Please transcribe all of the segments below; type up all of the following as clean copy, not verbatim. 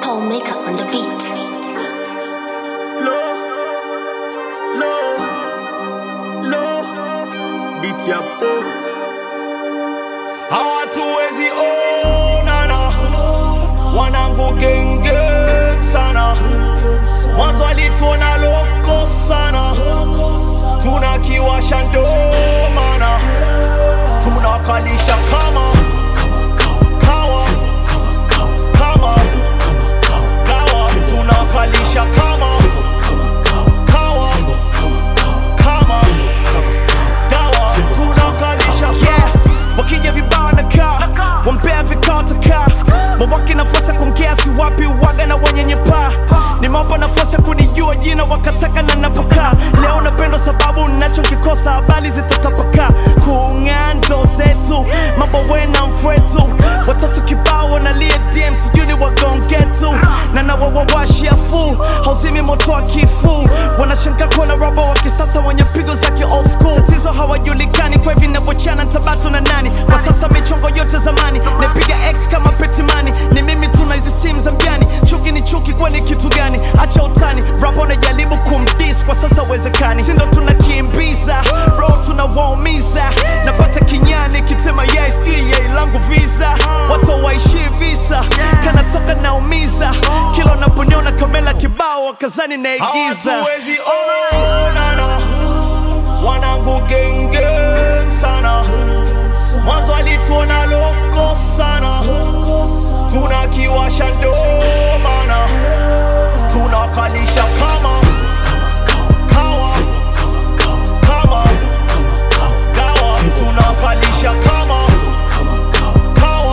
Homemaker on the beat. Low, beat ya po. Hawatuwezi onana, wanangu genge sana. Mwanzo alituona loko sana, tunakiwasha ndo maana tunakalisha kama kawa, gawa, tunakalisha kama kawa, gawa, tunakalisha. Yeah, wakija vibao na kaa, wampea vikao takaa, mawaki nafasi kuongea si wapi waga na wanyenyepaa. Nimewapa nafasi kunijua jina wakataka na napokaa. Leo napenda sababu ninachokikosa habari zitatapakaa. Kung'ando zetu mambo wena mfwetu, watoto kibao wanalia DM sijui ni wagongetu. Na nawawawashia full hauzimi moto wa kifu. Wanashangaa kuona rapa wa kisasa wenye pigo za ki old school. Tatizo hawajulikani kwa hivi ninapochana tabatu na nani. Kwa sasa michongo yote zamani napiga X kama Petimani. Ni mimi tuna hizi steam za mjani. Chuki ni chuki kwani kitu gani? Acha utani, rapa unajaribu kumdis kwa sasa uwezekani. Sindo tunakimbiza, bro tunawaumiza. Napata kinyani kitema yeah skia langu visa. Watu waishi visa, kanatoka naumiza. Kila unaponiona kamera kibao wakazani naigiza. Hawatuwezi onana, wanangu genge sana. Mwanzo alituona loko sana, tunakiwasha ndo maana tunakalisha kama kawa, gawa, tunakalisha kama kawa,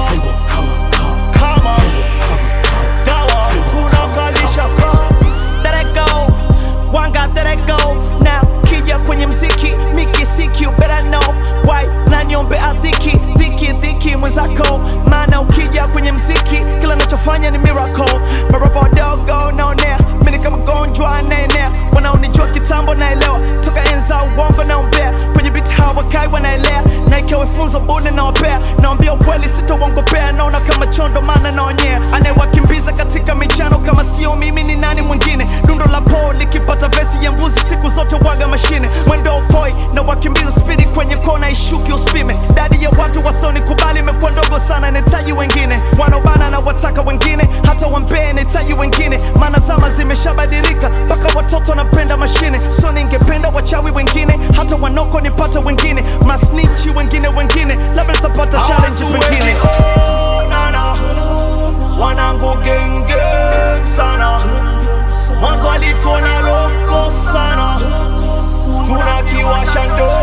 gawa, tunakalisha kama. Let it go, wanga let it go. Now kija kwenye mziki miki siki you better know why. Na niombe adhiki dhiki mwenzako, maana ukija kwenye mziki kila nachofanya ni miracle. Marapa wadogo naonea mimi kama gonjwa naenea. Wanaonijua kitambo naelewa toka enza uongo naombea. Kwenye beat hawakai wanaelea na ikiwa funzo bune nawapea. Naambia ukweli sitowangopea, naona kama chondo maana naonyea. Anayewakimbiza katika michano kama sio mimi ni nani mwingine. Dundo la po likipata vesi ya mbuzi siku zote waga mashine. Mwendo upoi na wakimbiza spidi kwenye kona ishuki uspime. Dadi ya watu wasoni kubali imekuwa ndogo sana netaji wengine. Wanaobana na wataka wengine hata wampee netaji wengine. Maana zama zimeshabadilika mpaka watoto wanapenda mashine. So ningependa wachawi wengine hata wanoko nipata wengine. Masnichi wengine labda nitapata challenge wengine. Onana, wanangu genge sana. Mwanzo alituona loko sana, tunakiwasha ndo